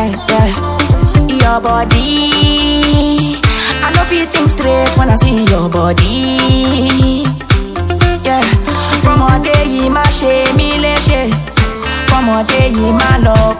Your body, I know feel think straight when I see your body. Yeah, from a day you ma she mi léṣe, from a day you ma lọ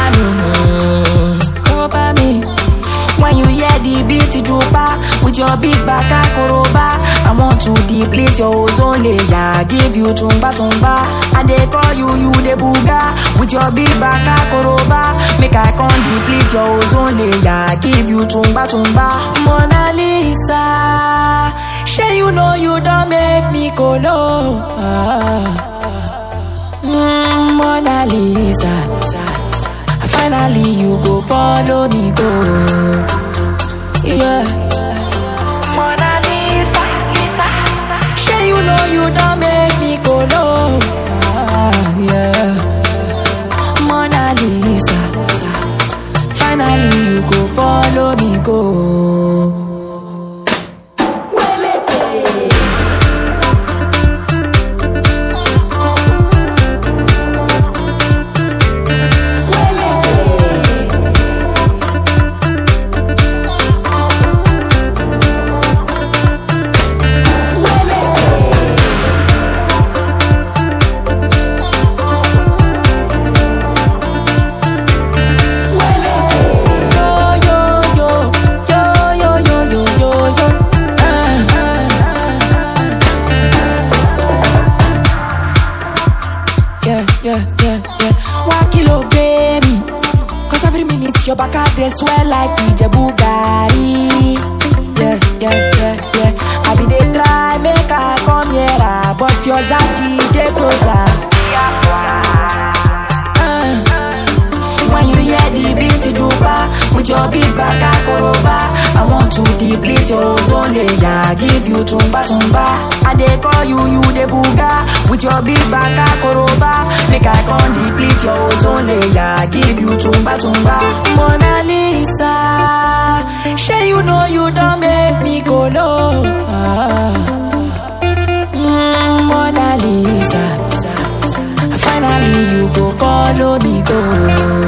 kó bá mi. When you hear the beat drooper with your big back akoroba, I want to deplete your ozone layer, give you tumba. And they call you the booga with your big back akoroba. Make I come deplete your ozone layer, give you tumba. Mona Lisa, say you know you don't make me go low. Mona Lisa, finally you go follow me go. Yeah. Mona Lisa, say you know you don't make me go low. Yeah. Mona Lisa, finally you go follow me go. Yeah. Wakilo baby, cause every minute your back out they swell like Ijebu Gari. Yeah. I be they try make I come here, but your Zaki they closer. When you hear the beat drooper with your big back akoroba, I want to deplete your ozone layer, give you tumba. And they call you the booga with your big back akoroba. Make I come deplete your ozone layer, give you tumba. Mona Lisa, say you know you don't make me go low. Mona Lisa, finally you go follow me go.